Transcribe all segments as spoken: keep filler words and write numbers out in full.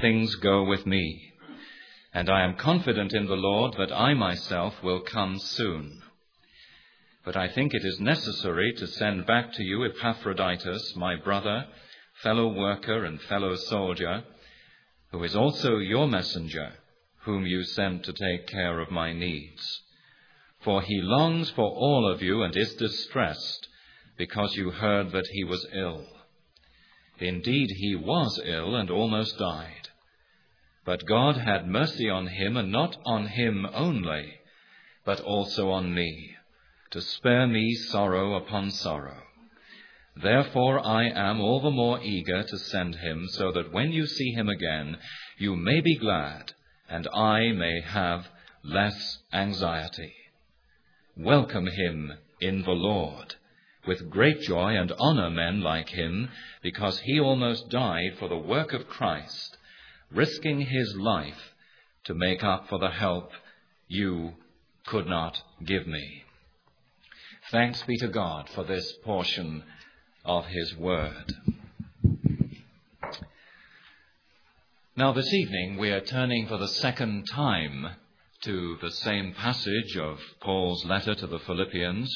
things go with me, and I am confident in the Lord that I myself will come soon. But I think it is necessary to send back to you Epaphroditus, my brother, fellow worker and fellow soldier, who is also your messenger, whom you sent to take care of my needs. For he longs for all of you and is distressed, because you heard that he was ill. Indeed, he was ill and almost died. But God had mercy on him, and not on him only, but also on me, to spare me sorrow upon sorrow. Therefore I am all the more eager to send him, so that when you see him again, you may be glad, and I may have less anxiety. Welcome him in the Lord. With great joy and honor men like him, because he almost died for the work of Christ, risking his life to make up for the help you could not give me. Thanks be to God for this portion of his word. Now this evening we are turning for the second time to the same passage of Paul's letter to the Philippians.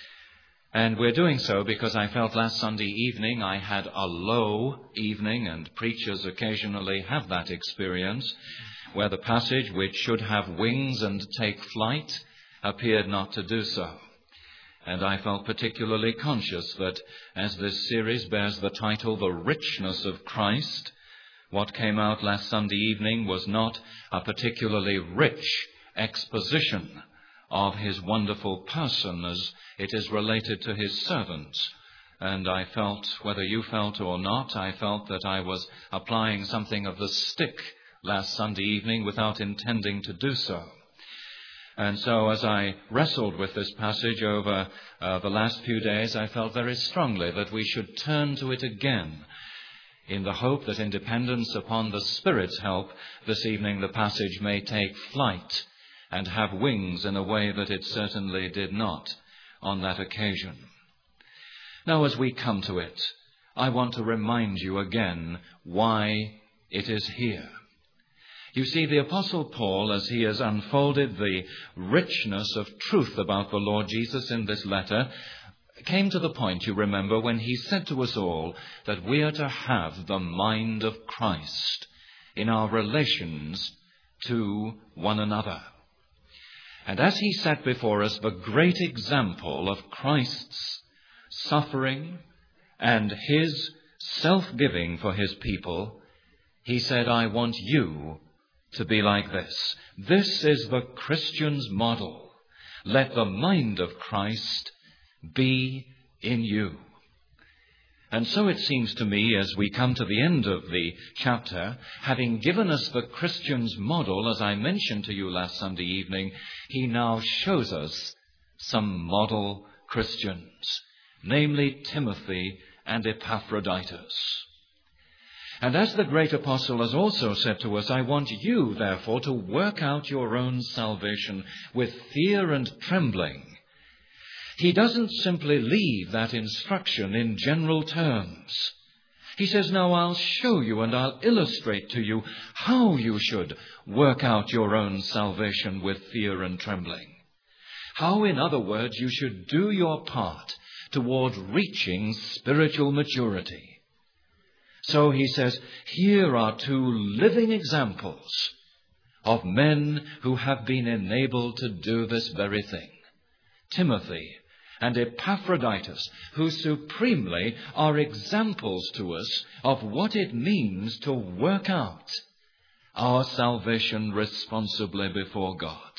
And we're doing so because I felt last Sunday evening I had a low evening, and preachers occasionally have that experience, where the passage which should have wings and take flight appeared not to do so. And I felt particularly conscious that as this series bears the title, The Richness of Christ, what came out last Sunday evening was not a particularly rich exposition of his wonderful person as it is related to his servants. And I felt, whether you felt or not, I felt that I was applying something of the stick last Sunday evening without intending to do so. And so as I wrestled with this passage over uh, the last few days, I felt very strongly that we should turn to it again, in the hope that in dependence upon the Spirit's help, this evening the passage may take flight and have wings in a way that it certainly did not on that occasion. Now, as we come to it, I want to remind you again why it is here. You see, the Apostle Paul, as he has unfolded the richness of truth about the Lord Jesus in this letter, came to the point, you remember, when he said to us all that we are to have the mind of Christ in our relations to one another. And as he set before us the great example of Christ's suffering and his self-giving for his people, he said, I want you to be like this. This is the Christian's model. Let the mind of Christ be in you. And so it seems to me, as we come to the end of the chapter, having given us the Christian's model, as I mentioned to you last Sunday evening, he now shows us some model Christians, namely Timothy and Epaphroditus. And as the great apostle has also said to us, I want you, therefore, to work out your own salvation with fear and trembling. He doesn't simply leave that instruction in general terms. He says, now I'll show you and I'll illustrate to you how you should work out your own salvation with fear and trembling. How, in other words, you should do your part toward reaching spiritual maturity. So he says, here are two living examples of men who have been enabled to do this very thing. Timothy and Epaphroditus, who supremely are examples to us of what it means to work out our salvation responsibly before God.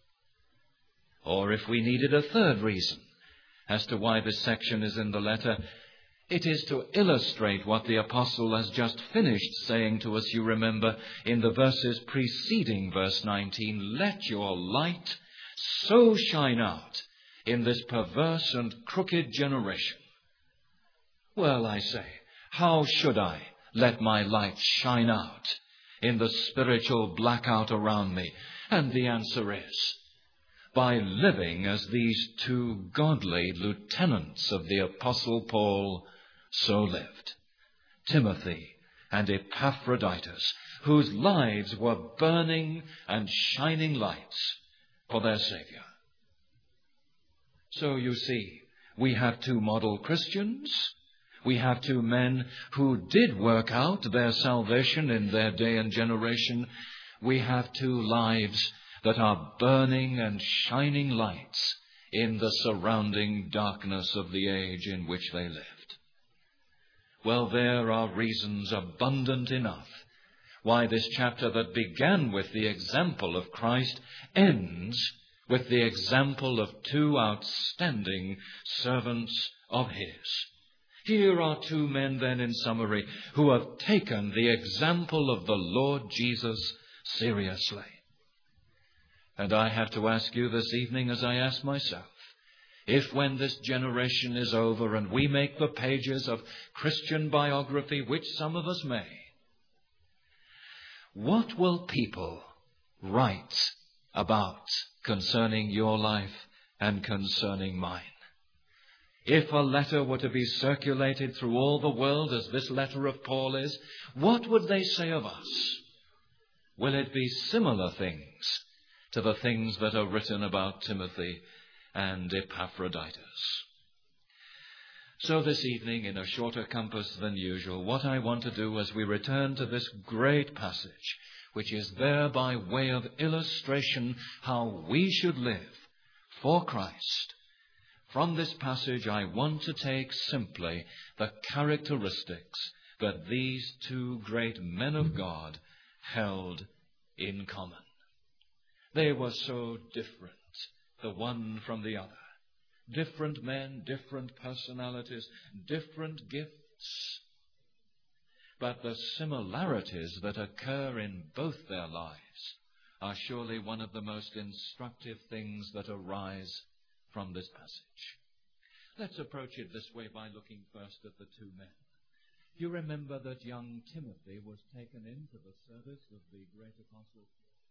Or if we needed a third reason as to why this section is in the letter, it is to illustrate what the apostle has just finished saying to us, you remember, in the verses preceding verse nineteen, let your light so shine out in this perverse and crooked generation. Well, I say, how should I let my light shine out in the spiritual blackout around me? And the answer is, by living as these two godly lieutenants of the Apostle Paul so lived, Timothy and Epaphroditus, whose lives were burning and shining lights for their Savior. So you see, we have two model Christians. We have two men who did work out their salvation in their day and generation. We have two lives that are burning and shining lights in the surrounding darkness of the age in which they lived. Well, there are reasons abundant enough why this chapter that began with the example of Christ ends with the example of two outstanding servants of His. Here are two men then, in summary, who have taken the example of the Lord Jesus seriously. And I have to ask you this evening, as I ask myself, if when this generation is over and we make the pages of Christian biography, which some of us may, what will people write about concerning your life and concerning mine? If a letter were to be circulated through all the world as this letter of Paul is, what would they say of us? Will it be similar things to the things that are written about Timothy and Epaphroditus? So this evening, in a shorter compass than usual, what I want to do as we return to this great passage, which is there by way of illustration how we should live for Christ, from this passage I want to take simply the characteristics that these two great men of God held in common. They were so different, the one from the other. Different men, different personalities, different gifts. But the similarities that occur in both their lives are surely one of the most instructive things that arise from this passage. Let's approach it this way by looking first at the two men. You remember that young Timothy was taken into the service of the great apostle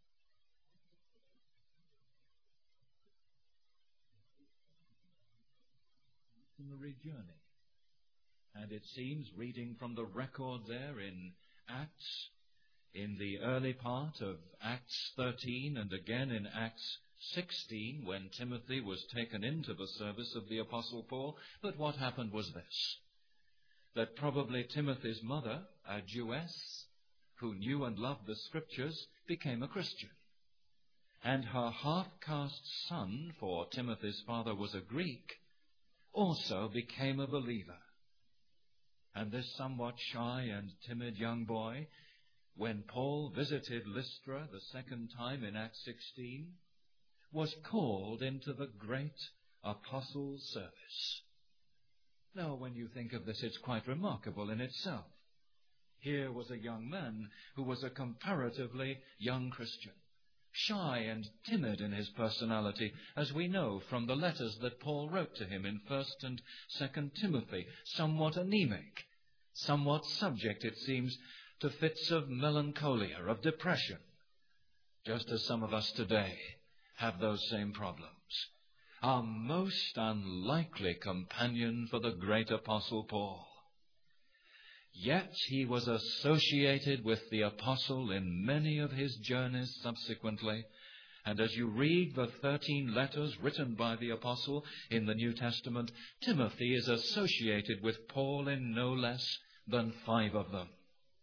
missionary journey. And it seems, reading from the record there in Acts, in the early part of Acts thirteen and again in Acts sixteen, when Timothy was taken into the service of the Apostle Paul, that what happened was this, that probably Timothy's mother, a Jewess, who knew and loved the Scriptures, became a Christian. And her half-caste son, for Timothy's father was a Greek, also became a believer. And this somewhat shy and timid young boy, when Paul visited Lystra the second time in Acts sixteen, was called into the great apostles' service. Now, when you think of this, it's quite remarkable in itself. Here was a young man who was a comparatively young Christian, shy and timid in his personality, as we know from the letters that Paul wrote to him in First and Second Timothy, somewhat anemic, somewhat subject, it seems, to fits of melancholia, of depression, just as some of us today have those same problems. A most unlikely companion for the great apostle Paul. Yet he was associated with the apostle in many of his journeys subsequently. And as you read the thirteen letters written by the apostle in the New Testament, Timothy is associated with Paul in no less than five of them.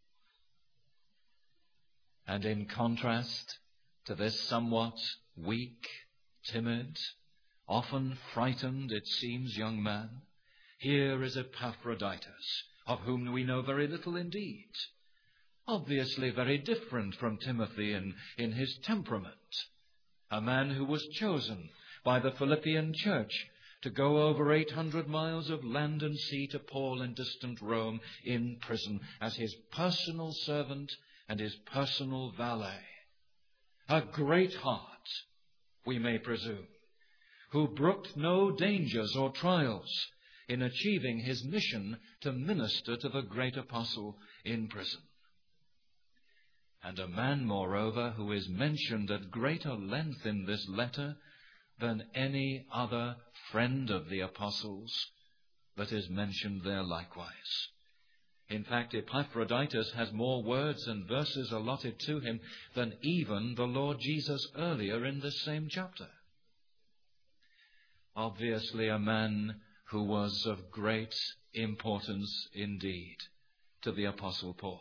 And in contrast to this somewhat weak, timid, often frightened, it seems, young man, here is Epaphroditus, of whom we know very little indeed. Obviously very different from Timothy in, in his temperament. A man who was chosen by the Philippian church to go over eight hundred miles of land and sea to Paul in distant Rome in prison as his personal servant and his personal valet. A great heart, we may presume, who brooked no dangers or trials in achieving his mission to minister to the great apostle in prison. And a man, moreover, who is mentioned at greater length in this letter than any other friend of the apostles that is mentioned there likewise. In fact, Epaphroditus has more words and verses allotted to him than even the Lord Jesus earlier in this same chapter. Obviously a man who was of great importance indeed to the Apostle Paul.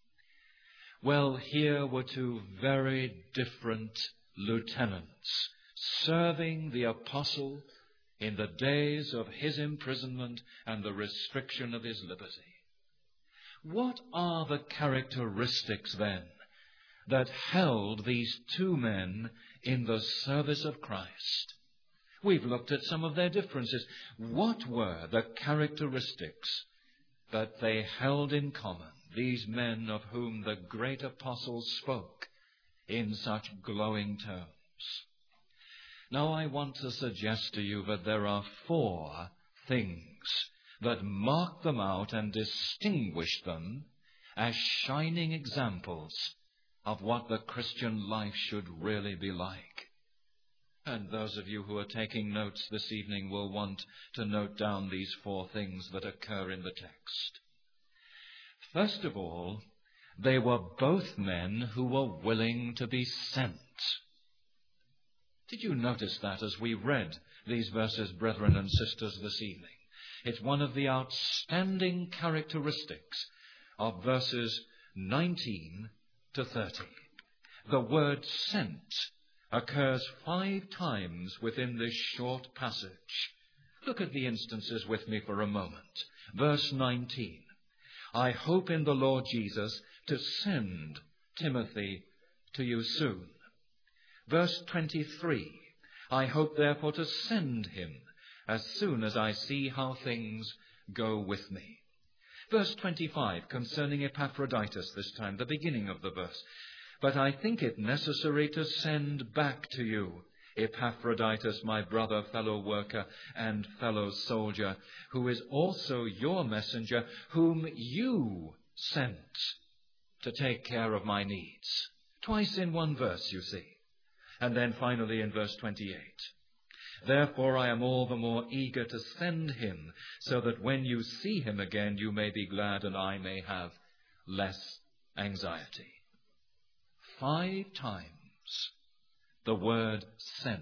Well, here were two very different lieutenants serving the apostle in the days of his imprisonment and the restriction of his liberty. What are the characteristics then that held these two men in the service of Christ? We've looked at some of their differences. What were the characteristics that they held in common, these men of whom the great apostle spoke in such glowing terms? Now I want to suggest to you that there are four things that mark them out and distinguish them as shining examples of what the Christian life should really be like. And those of you who are taking notes this evening will want to note down these four things that occur in the text. First of all, they were both men who were willing to be sent. Did you notice that as we read these verses, brethren and sisters, this evening? It's one of the outstanding characteristics of verses nineteen to thirty. The word sent occurs five times within this short passage. Look at the instances with me for a moment. Verse nineteen. I hope in the Lord Jesus to send Timothy to you soon. Verse twenty-three. I hope therefore to send him as soon as I see how things go with me. Verse twenty-five, concerning Epaphroditus this time, the beginning of the verse. But I think it necessary to send back to you Epaphroditus, my brother, fellow worker, and fellow soldier, who is also your messenger, whom you sent to take care of my needs. Twice in one verse, you see. And then finally in verse twenty-eight. Therefore I am all the more eager to send him, so that when you see him again you may be glad and I may have less anxiety. Five times the word sent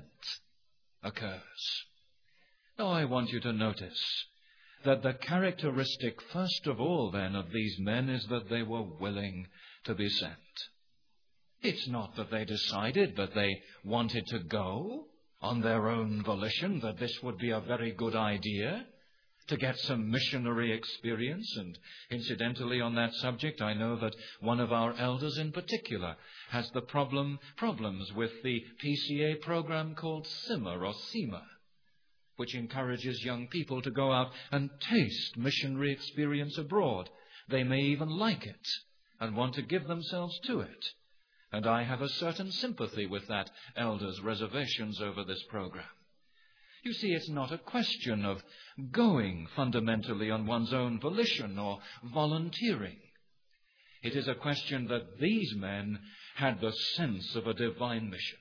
occurs. Now I want you to notice that the characteristic first of all then of these men is that they were willing to be sent. It's not that they decided that they wanted to go on their own volition, that this would be a very good idea to get some missionary experience. And incidentally on that subject, I know that one of our elders in particular has the problem problems with the P C A program called SIMA or SEMA, which encourages young people to go out and taste missionary experience abroad. They may even like it and want to give themselves to it. And I have a certain sympathy with that elder's reservations over this program. You see, it's not a question of going fundamentally on one's own volition or volunteering. It is a question that these men had the sense of a divine mission.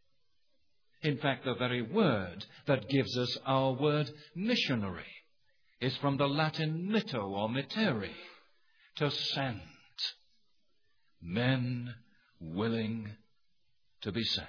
In fact, the very word that gives us our word missionary is from the Latin mitto or mittere, to send. Men willing to be sent.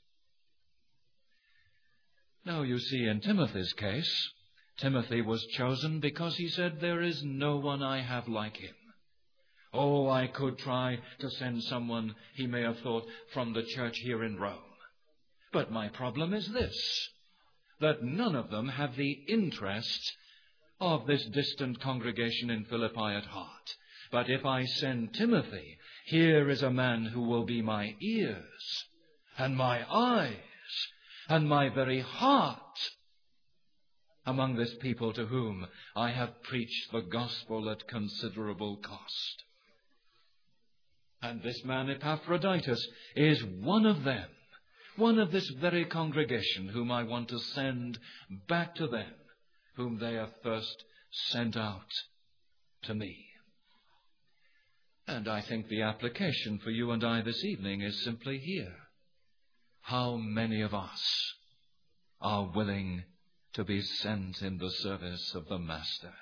Now, you see, in Timothy's case, Timothy was chosen because he said, there is no one I have like him. Oh, I could try to send someone, he may have thought, from the church here in Rome. But my problem is this, that none of them have the interest of this distant congregation in Philippi at heart. But if I send Timothy, here is a man who will be my ears and my eyes and my very heart among this people to whom I have preached the gospel at considerable cost. And this man Epaphroditus is one of them, one of this very congregation whom I want to send back to them, whom they have first sent out to me. And I think the application for you and I this evening is simply here. How many of us are willing to be sent in the service of the Master?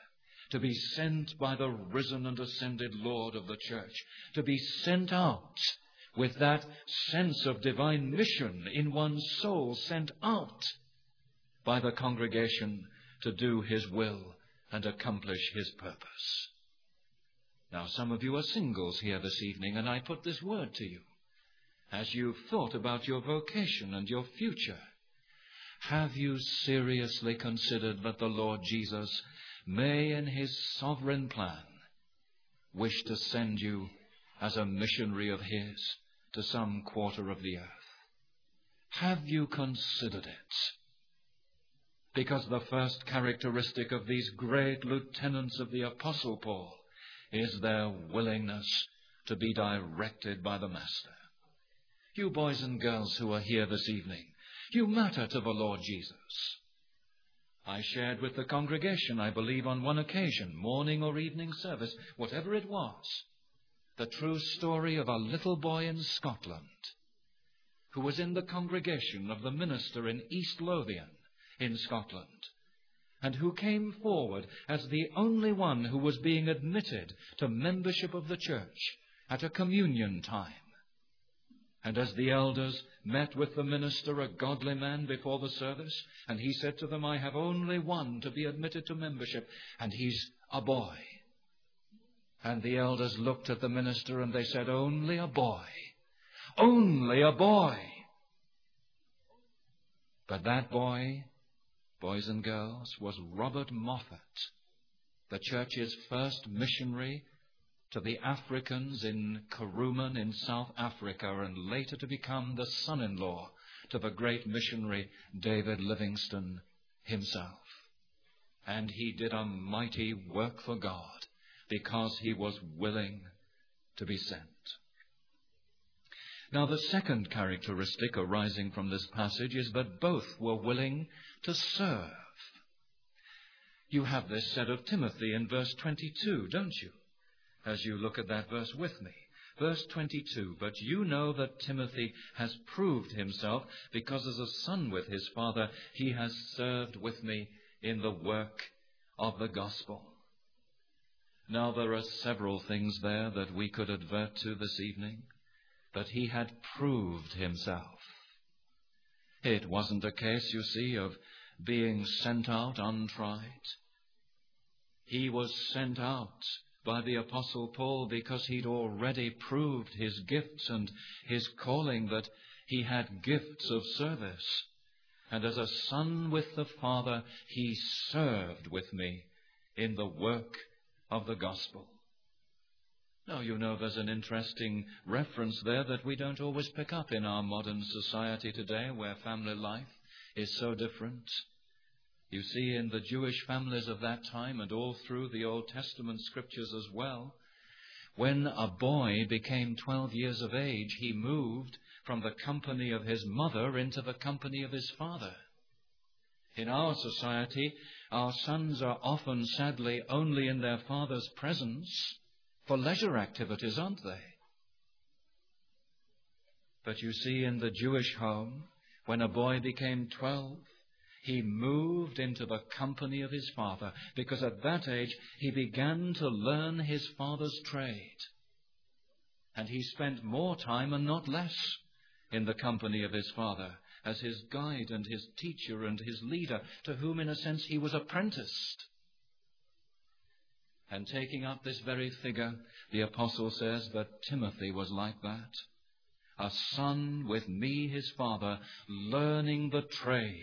to be sent by the risen and ascended Lord of the church, to be sent out with that sense of divine mission in one's soul, sent out by the congregation to do his will and accomplish his purpose. Now, some of you are singles here this evening, and I put this word to you. As you've thought about your vocation and your future, have you seriously considered that the Lord Jesus may, in his sovereign plan, wish to send you as a missionary of his to some quarter of the earth? Have you considered it? Because the first characteristic of these great lieutenants of the Apostle Paul is their willingness to be directed by the Master. You boys and girls who are here this evening, you matter to the Lord Jesus. I shared with the congregation, I believe on one occasion, morning or evening service, whatever it was, the true story of a little boy in Scotland who was in the congregation of the minister in East Lothian in Scotland, and who came forward as the only one who was being admitted to membership of the church at a communion time. And as the elders met with the minister, a godly man, before the service, and he said to them, I have only one to be admitted to membership, and he's a boy. And the elders looked at the minister and they said, only a boy. Only a boy. But that boy, boys and girls, was Robert Moffat, the church's first missionary to the Africans in Kuruman in South Africa, and later to become the son-in-law to the great missionary David Livingstone himself. And he did a mighty work for God because he was willing to be sent. Now, the second characteristic arising from this passage is that both were willing to serve. You have this said of Timothy in verse twenty-two, don't you? As you look at that verse with me. Verse twenty-two, but you know that Timothy has proved himself, because as a son with his father, he has served with me in the work of the gospel. Now, there are several things there that we could advert to this evening, but he had proved himself. It wasn't a case, you see, of being sent out untried. He was sent out by the Apostle Paul because he'd already proved his gifts and his calling, that he had gifts of service. And as a son with the Father, he served with me in the work of the gospel. Now, you know, there's an interesting reference there that we don't always pick up in our modern society today, where family life is so different. You see, in the Jewish families of that time, and all through the Old Testament scriptures as well, when a boy became twelve years of age, he moved from the company of his mother into the company of his father. In our society, our sons are often, sadly, only in their father's presence for leisure activities, aren't they? But you see, in the Jewish home, when a boy became twelve, he moved into the company of his father, because at that age he began to learn his father's trade. And he spent more time and not less in the company of his father, as his guide and his teacher and his leader, to whom in a sense he was apprenticed. And taking up this very figure, the apostle says that Timothy was like that. A son with me, his father, learning the trade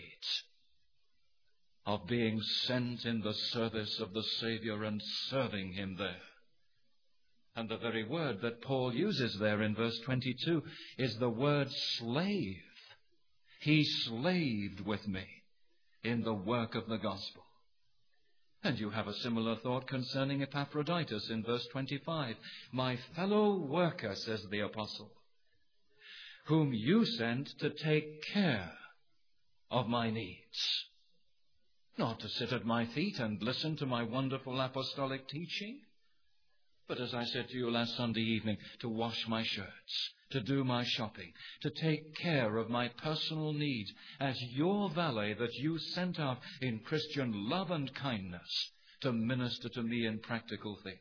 of being sent in the service of the Savior and serving him there. And the very word that Paul uses there in verse twenty-two is the word slave. He slaved with me in the work of the gospel. And you have a similar thought concerning Epaphroditus in verse twenty-five. My fellow worker, says the apostle, whom you sent to take care of my needs. Not to sit at my feet and listen to my wonderful apostolic teaching, but as I said to you last Sunday evening, to wash my shirts, to do my shopping, to take care of my personal needs as your valet that you sent out in Christian love and kindness to minister to me in practical things.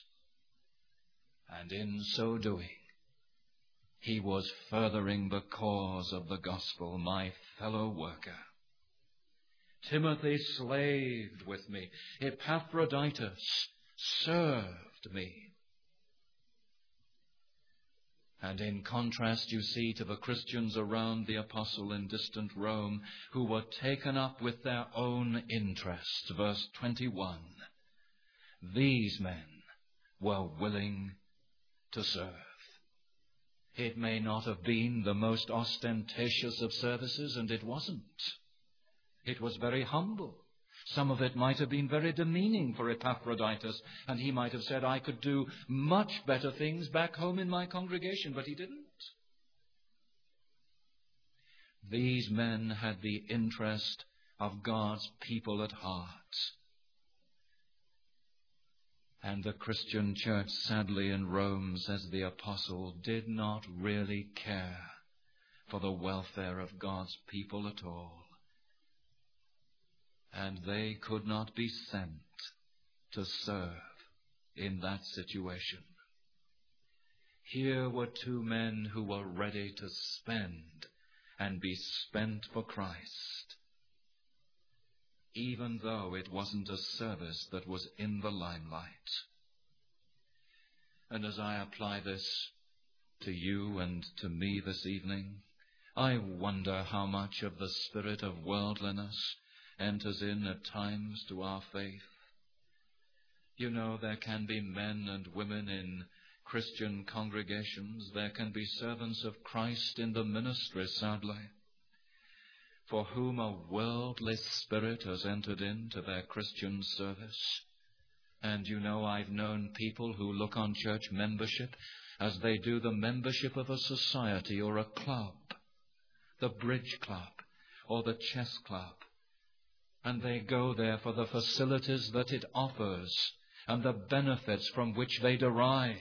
And in so doing, he was furthering the cause of the gospel, my fellow worker. Timothy slaved with me. Epaphroditus served me. And in contrast, you see, to the Christians around the apostle in distant Rome, who were taken up with their own interests, verse twenty-one, these men were willing to serve. It may not have been the most ostentatious of services, and it wasn't. It was very humble. Some of it might have been very demeaning for Epaphroditus, and he might have said, I could do much better things back home in my congregation, but he didn't. These men had the interest of God's people at heart. And the Christian church, sadly, in Rome, says the apostle, did not really care for the welfare of God's people at all. And they could not be sent to serve in that situation. Here were two men who were ready to spend and be spent for Christ, even though it wasn't a service that was in the limelight. And as I apply this to you and to me this evening, I wonder how much of the spirit of worldliness enters in at times to our faith. You know, there can be men and women in Christian congregations. There can be servants of Christ in the ministry, sadly, for whom a worldly spirit has entered into their Christian service. And you know, I've known people who look on church membership as they do the membership of a society or a club, the bridge club or the chess club. And they go there for the facilities that it offers and the benefits from which they derive.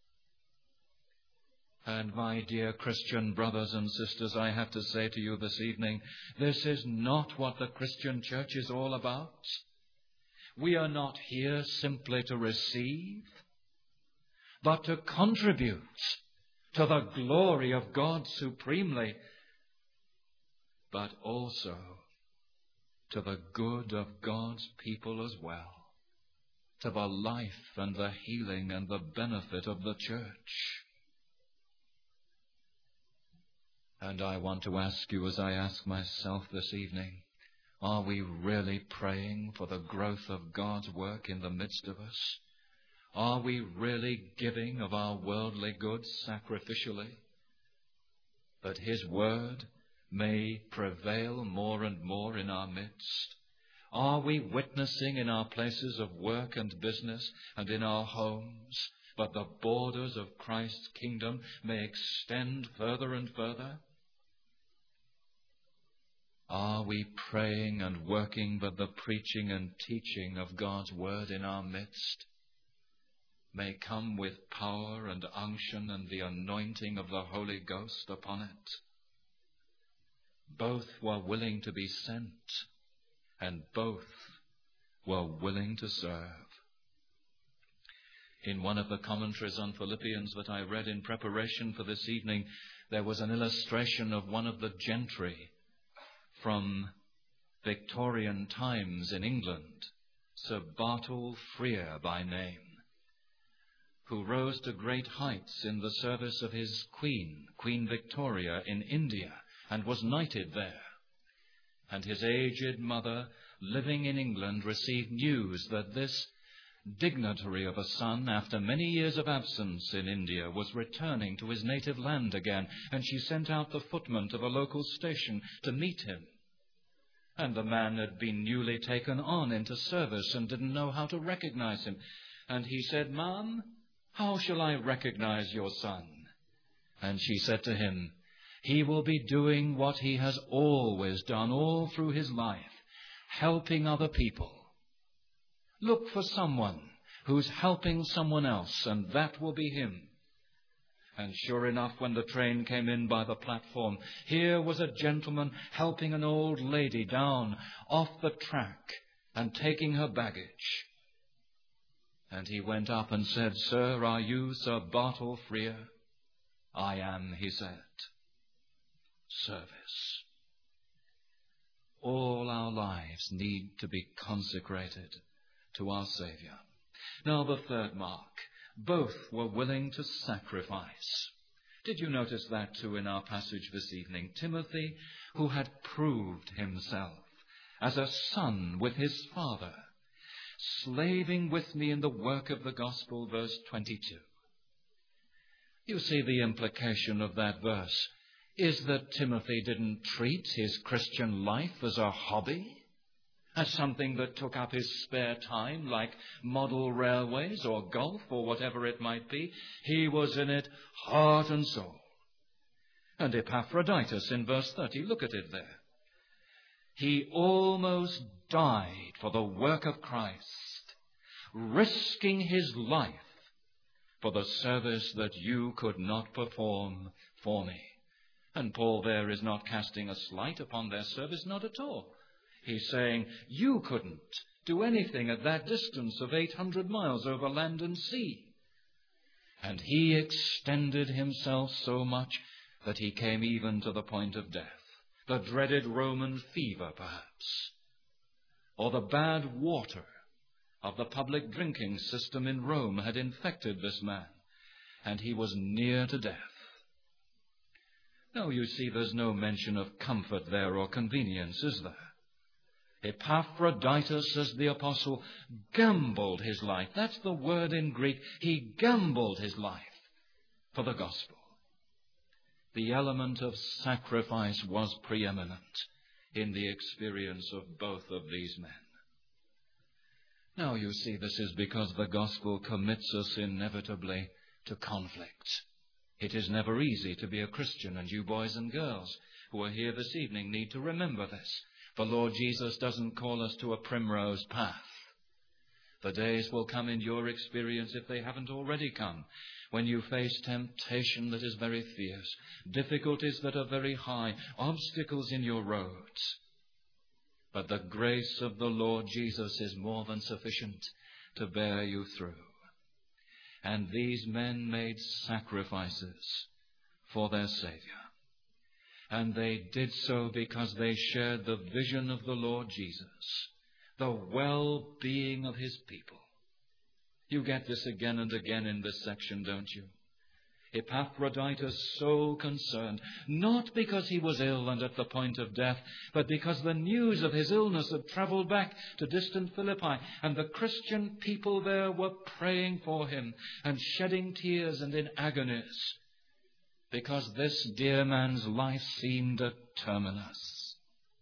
And my dear Christian brothers and sisters, I have to say to you this evening, this is not what the Christian church is all about. We are not here simply to receive, but to contribute to the glory of God supremely, but also to the good of God's people as well, to the life and the healing and the benefit of the church. And I want to ask you, as I ask myself this evening, are we really praying for the growth of God's work in the midst of us? Are we really giving of our worldly goods sacrificially, that His word may prevail more and more in our midst? Are we witnessing in our places of work and business and in our homes, but the borders of Christ's kingdom may extend further and further? Are we praying and working that the preaching and teaching of God's word in our midst may come with power and unction and the anointing of the Holy Ghost upon it? Both were willing to be sent, and both were willing to serve. In one of the commentaries on Philippians that I read in preparation for this evening, there was an illustration of one of the gentry from Victorian times in England, Sir Bartle Frere by name, who rose to great heights in the service of his queen, Queen Victoria, in India, and was knighted there. And his aged mother, living in England, received news that this dignitary of a son, after many years of absence in India, was returning to his native land again, and she sent out the footman to the local station to meet him. And the man had been newly taken on into service and didn't know how to recognize him. And he said, "Ma'am, how shall I recognize your son?" And she said to him, "He will be doing what he has always done all through his life, helping other people. Look for someone who's helping someone else, and that will be him." And sure enough, when the train came in by the platform, here was a gentleman helping an old lady down off the track and taking her baggage. And he went up and said, Sir, are you Sir Bartle Frere? I am, he said. Service. All our lives need to be consecrated to our Saviour. Now the third mark. Both were willing to sacrifice. Did you notice that too in our passage this evening? Timothy, who had proved himself as a son with his father, slaving with me in the work of the gospel, verse twenty-two. You see the implication of that verse is that Timothy didn't treat his Christian life as a hobby, as something that took up his spare time, like model railways or golf or whatever it might be. He was in it heart and soul. And Epaphroditus in verse thirty, look at it there. He almost died for the work of Christ, risking his life for the service that you could not perform for me. And Paul there is not casting a slight upon their service, not at all. He's saying, you couldn't do anything at that distance of eight hundred miles over land and sea. And he extended himself so much that he came even to the point of death. The dreaded Roman fever, perhaps, or the bad water of the public drinking system in Rome had infected this man, and he was near to death. Now, you see, there's no mention of comfort there or convenience, is there? Epaphroditus, as the apostle, gambled his life. That's the word in Greek. He gambled his life for the gospel. The element of sacrifice was preeminent in the experience of both of these men. Now, you see, this is because the gospel commits us inevitably to conflict. It is never easy to be a Christian, and you boys and girls who are here this evening need to remember this. The Lord Jesus doesn't call us to a primrose path. The days will come in your experience, if they haven't already come, when you face temptation that is very fierce, difficulties that are very high, obstacles in your roads. But the grace of the Lord Jesus is more than sufficient to bear you through. And these men made sacrifices for their Savior. And they did so because they shared the vision of the Lord Jesus, the well-being of his people. You get this again and again in this section, don't you? Epaphroditus so concerned, not because he was ill and at the point of death, but because the news of his illness had traveled back to distant Philippi, and the Christian people there were praying for him and shedding tears and in agonies, because this dear man's life seemed a terminus.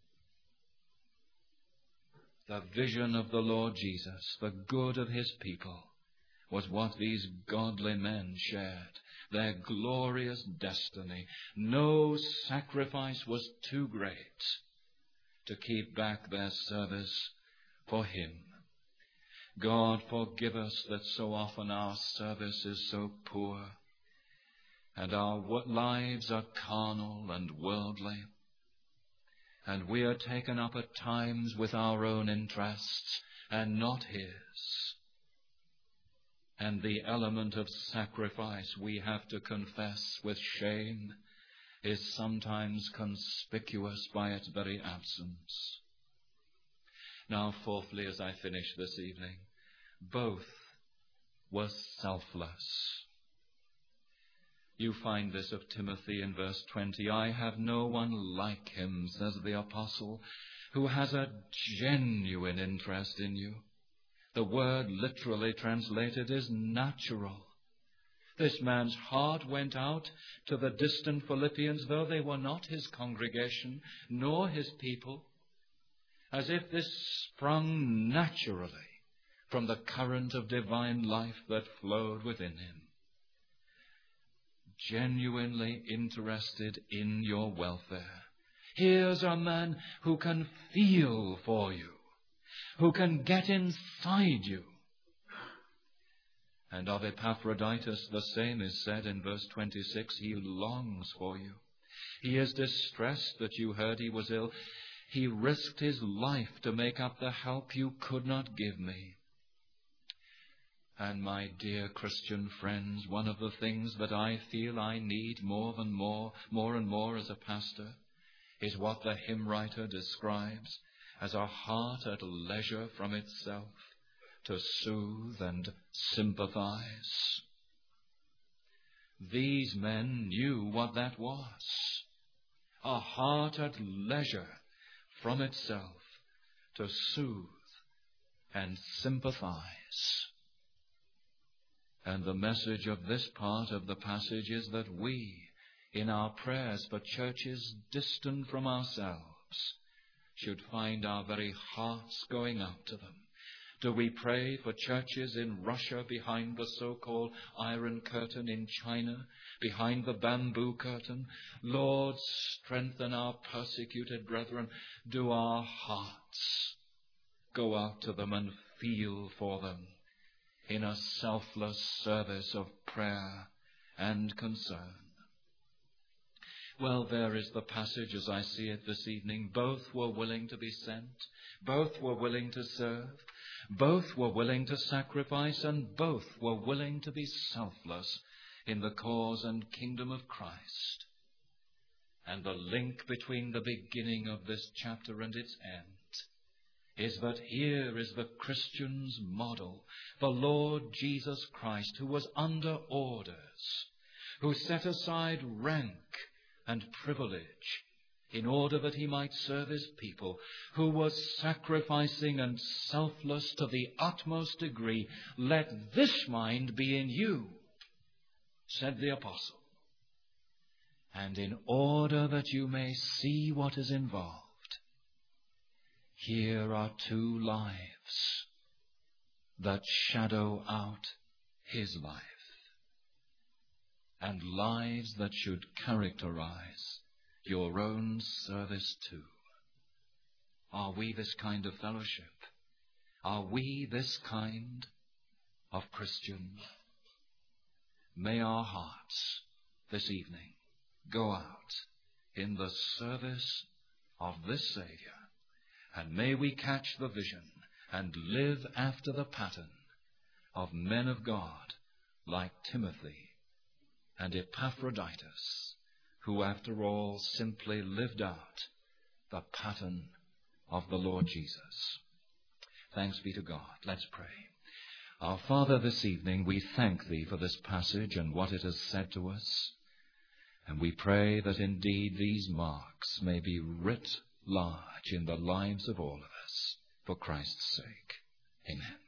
The vision of the Lord Jesus, the good of his people, was what these godly men shared, their glorious destiny. No sacrifice was too great to keep back their service for him. God forgive us that so often our service is so poor, and our lives are carnal and worldly, and we are taken up at times with our own interests and not his. And the element of sacrifice, we have to confess with shame, is sometimes conspicuous by its very absence. Now, fourthly, as I finish this evening, both were selfless. You find this of Timothy in verse twenty. I have no one like him, says the apostle, who has a genuine interest in you. The word literally translated is natural. This man's heart went out to the distant Philippians, though they were not his congregation, nor his people, as if this sprung naturally from the current of divine life that flowed within him. Genuinely interested in your welfare. Here's a man who can feel for you, who can get inside you. And of Epaphroditus the same is said in verse twenty-six. He longs for you. He is distressed that you heard he was ill. He risked his life to make up the help you could not give me. And my dear Christian friends, one of the things that I feel I need more than more, more and more as a pastor, is what the hymn writer describes as a heart at leisure from itself to soothe and sympathize. These men knew what that was. A heart at leisure from itself to soothe and sympathize. And the message of this part of the passage is that we, in our prayers for churches distant from ourselves, should find our very hearts going out to them. Do we pray for churches in Russia behind the so-called Iron Curtain, in China behind the bamboo curtain? Lord, strengthen our persecuted brethren. Do our hearts go out to them and feel for them in a selfless service of prayer and concern? Well, there is the passage as I see it this evening. Both were willing to be sent. Both were willing to serve. Both were willing to sacrifice, and both were willing to be selfless in the cause and kingdom of Christ. And the link between the beginning of this chapter and its end is that here is the Christian's model, the Lord Jesus Christ, who was under orders, who set aside rank and privilege in order that he might serve his people, who was sacrificing and selfless to the utmost degree. Let this mind be in you, said the apostle. And in order that you may see what is involved, here are two lives that shadow out his life, and lives that should characterize your own service too. Are we this kind of fellowship? Are we this kind of Christian? May our hearts this evening go out in the service of this Savior, and may we catch the vision and live after the pattern of men of God like Timothy and Epaphroditus, who after all simply lived out the pattern of the Lord Jesus. Thanks be to God. Let's pray. Our Father, this evening we thank Thee for this passage and what it has said to us, and we pray that indeed these marks may be writ large in the lives of all of us, for Christ's sake. Amen.